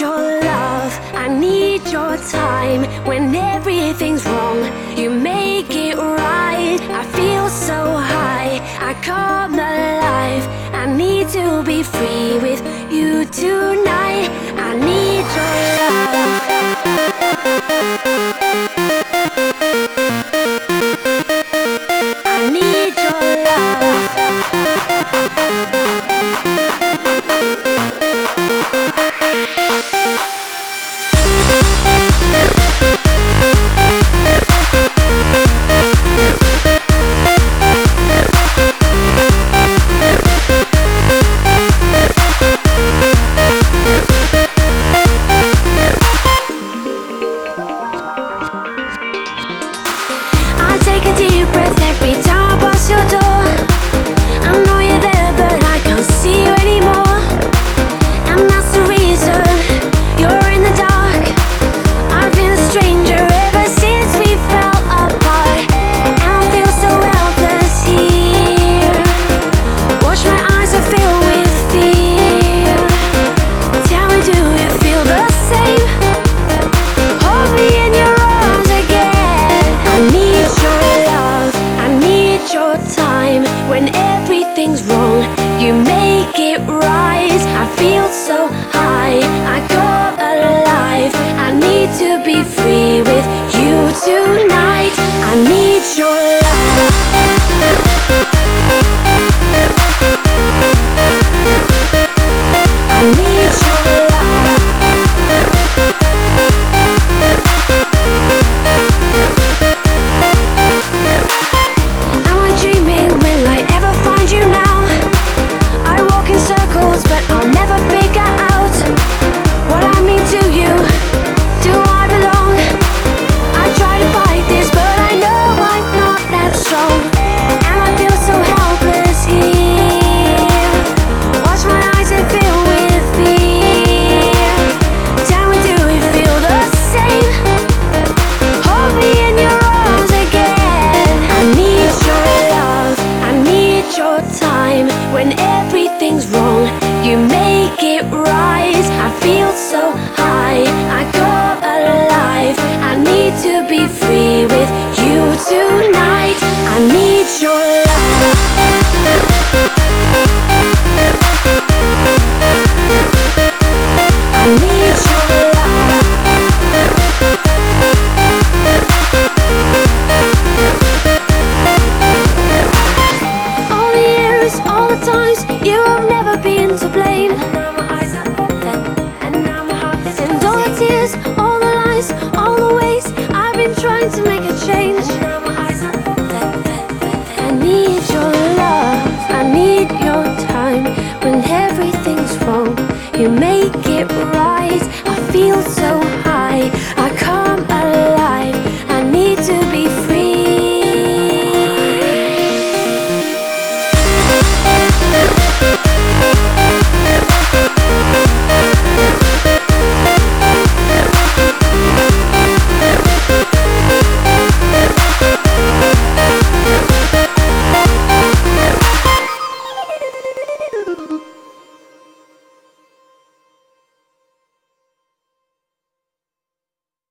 your love, I need your time. When everything's wrong, you make it right. I feel so high, I come alive. I need to be free with you tonight. I need your love. I need your love. I take a deep breath every time I pass your door. I know you're there, but I can't see you anymore. And that's the reason you're in the dark. I've been a stranger ever since we fell apart. And I feel so helpless here. Watch my eyes are filled with fear. Tell me, do you feel the same? Hold me in your arms again. I need your love, I need your time. When everything's wrong, you make it right. I feel so high, I come alive. I need to be free with you tonight. I need your love. I need your love. Am I dreaming? Will I ever find you now? I walk in circles, but I'll never figure out what I mean to you. Do I belong? I try to fight this, but I know I'm not that strong. And I feel so helpless here. Watch my eyes and fill with fear. Tell me, do you feel the same? Hold me in your arms again. I need your love, I need your time. When everything's wrong, you make it right. I feel so high, I come alive. I need to be free with you tonight. I need your love.